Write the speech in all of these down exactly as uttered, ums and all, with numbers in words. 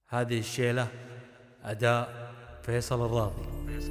هذه الشيلة أداء فيصل الراضي.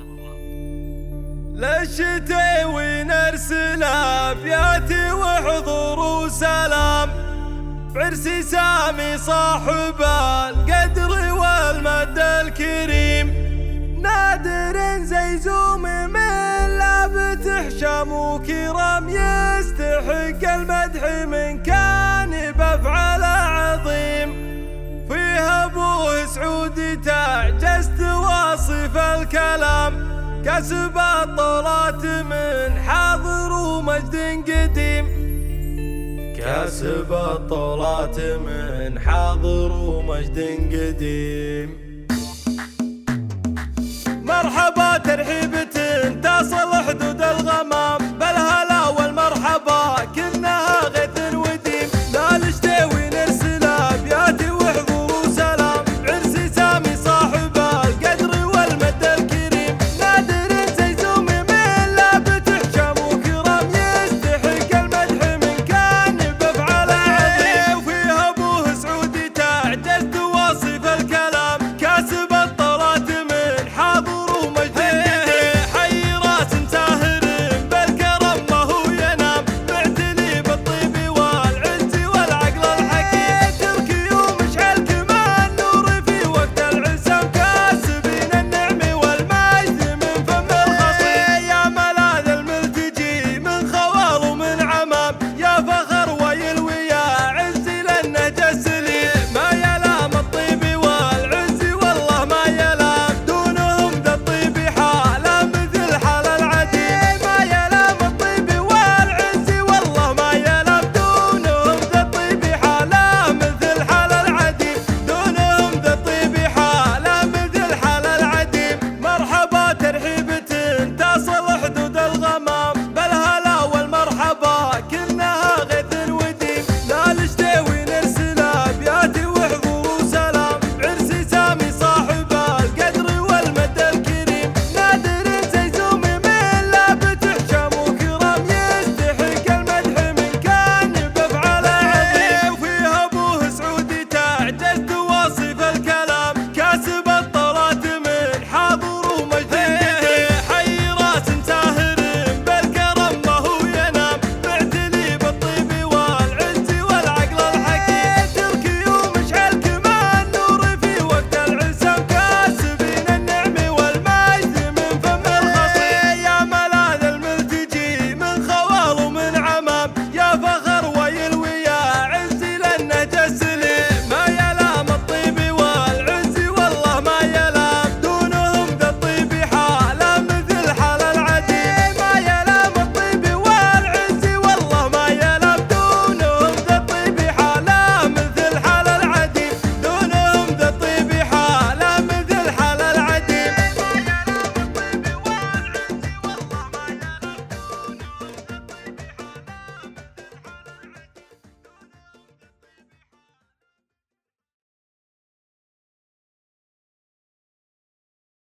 للشتي ونرسل أبياتي وحضور وسلام بعرس سامي صاحب القدر والمد الكريم، نادر زيزوم من لابت حشام وكرام يستحق المدح من كان بفعل عظيم، فيها ابوه سعود تعجزت واصف الكلام، كسب الطولات من حاضر ومجد قديم، كسب الطولات من حاضر ومجد قديم. مرحبا ترحيبة تصل حدود الغمام،